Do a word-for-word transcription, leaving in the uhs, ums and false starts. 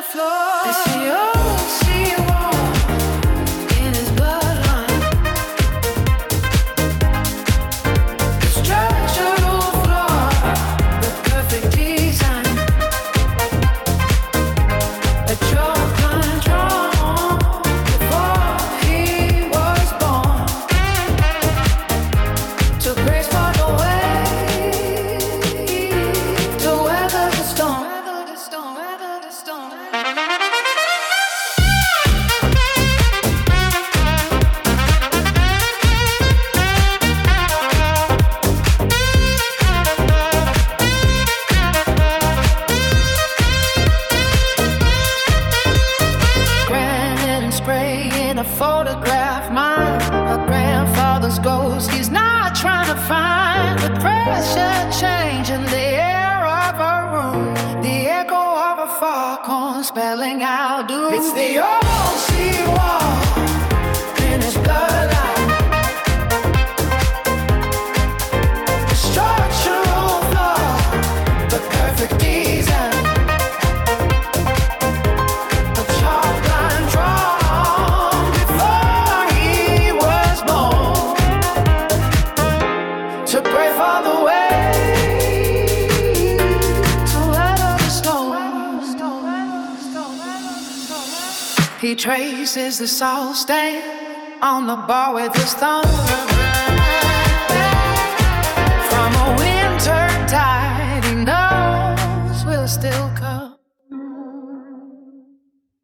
floor. They see old seawall in his bloodline. The structural flaw, the perfect design. A chalk line drawn before he was born. To grace for the way to weather the storm. Weather the storm, weather the storm. Granite and spray in a photograph. Mine, a grandfather's ghost. He's not trying to find the pressure change in the air of a room. The echo of a foghorn spelling out doom. It's the old seawall in his bloodline. The structural flaw, the perfect design. A chalk line drawn before he was born. To pray for the way to weather the storm. He traces the salt stain on the bar with his thumb.